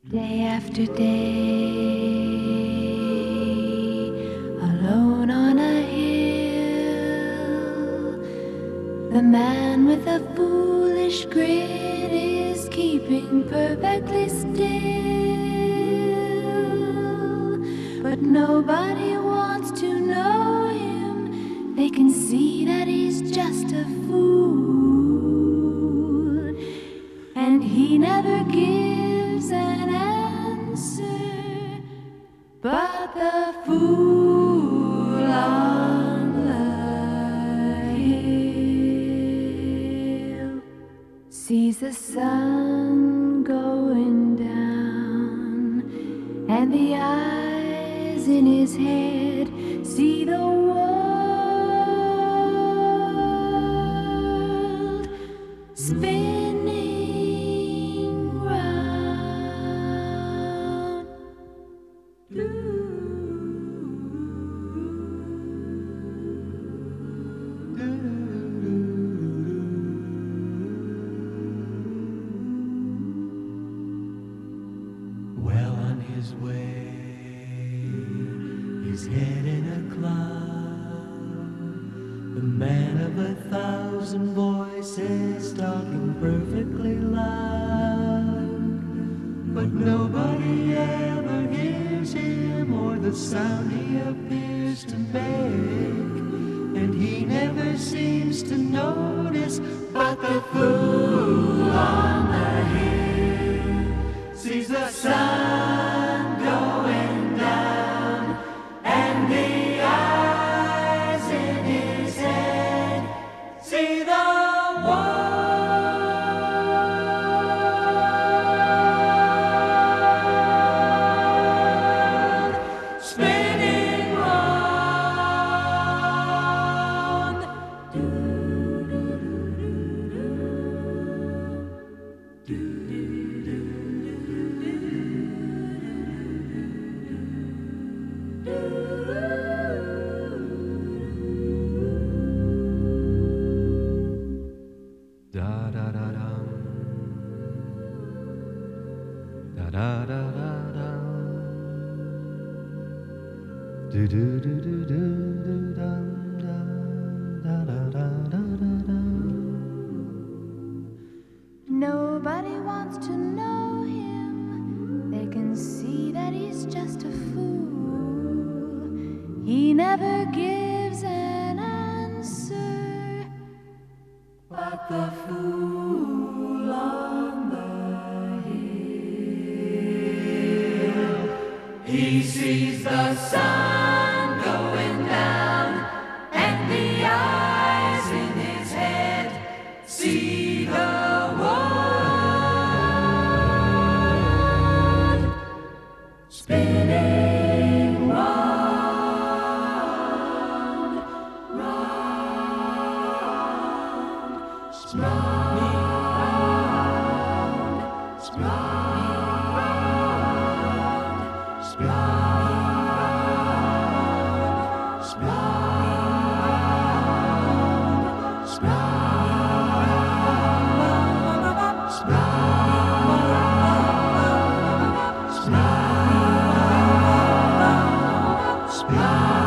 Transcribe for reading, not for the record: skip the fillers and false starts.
Day after day, alone on a hill, the man with a foolish grin is keeping perfectly still. But nobody wants to know him, they can see that he's just a fool, and he never gives an answer, but the fool on the hill sees the sun going down, and the eyes in his head see the world spinning round. Well on his way, his head in a cloud, the man of 1,000 voices talking perfectly loud, but nobody ever hears him or the sound he appears to make, and he never seems to notice, but the fool on the hill sees the sun going down, and the eyes in his head see the world spinning round. Da da da dum, da da da da dum, do do do do do do dum dum, da da da da da dum. Nobody wants to know him, they can see that he's just a fool, he never gives an answer, but the fool on the hill, He sees the sun going down, and the eyes in his head see the world spinning round, round, spinning round, spinning round, spinning round, spinning round, spinning round, spinning round, spinning round, spinning round, spinning